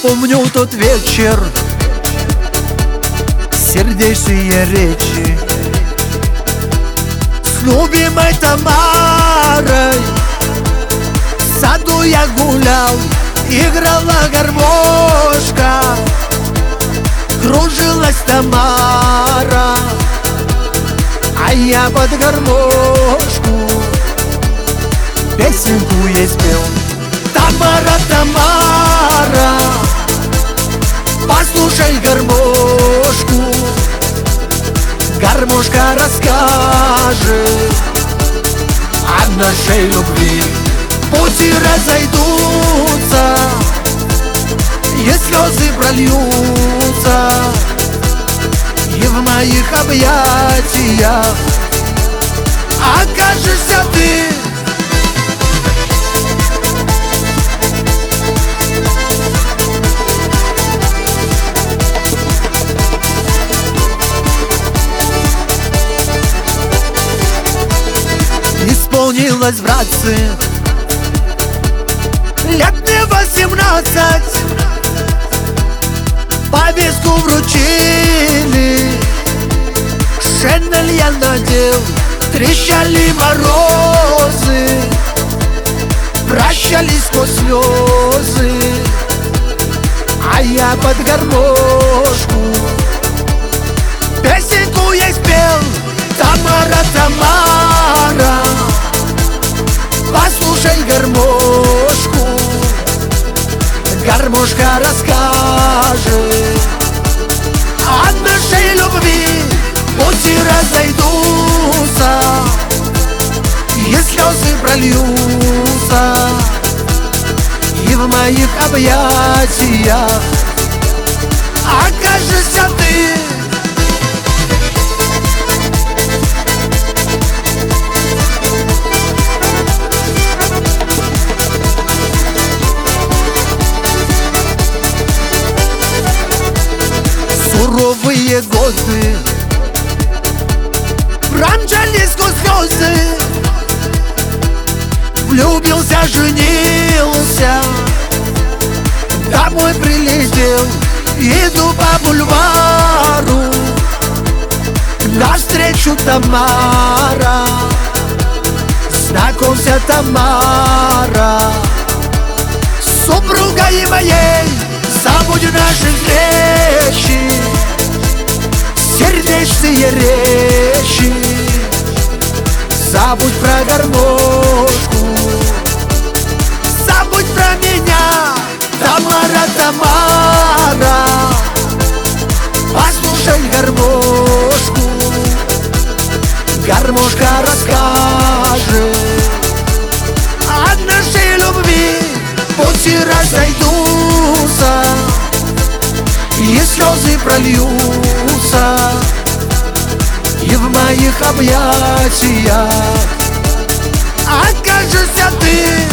помню тот вечер, сердечные речи с любимой Тамарой. В саду я гулял, играла гармошка, кружилась Тамара, а я под гармошку песенку ей спел. Тамара, Тамара, послушай гармошку, гармошка расскажет о нашей любви. Пути разойдутся, и слезы прольются, и в моих объятиях окажешься ты. Исполнилось, братцы, лет мне 18. Повестку вручили, шинель я надел, трещали морозы, прощались сквозь слезы, а я под гармошку песенку ей спел. Тамара, Тамара, послушай гармошку, гармошка расскажет о нашей любви. Пути разойдутся, и слезы прольются, и в моих объятиях окажешься ты. Суровые годы промчались сквозь слезы, влюбился, женился, домой прилетел, иду по бульвару, навстречу Тамара. Знакомься, Тамара, супругой моей, забудь наши встречи, сердечные речи, забудь про гармошку, забудь про меня. Тамара, Тамара, послушай гармошку, гармошка расскажет о нашей любви. Пути разойдутся, и слезы прольются, и в моих объятиях окажешься ты.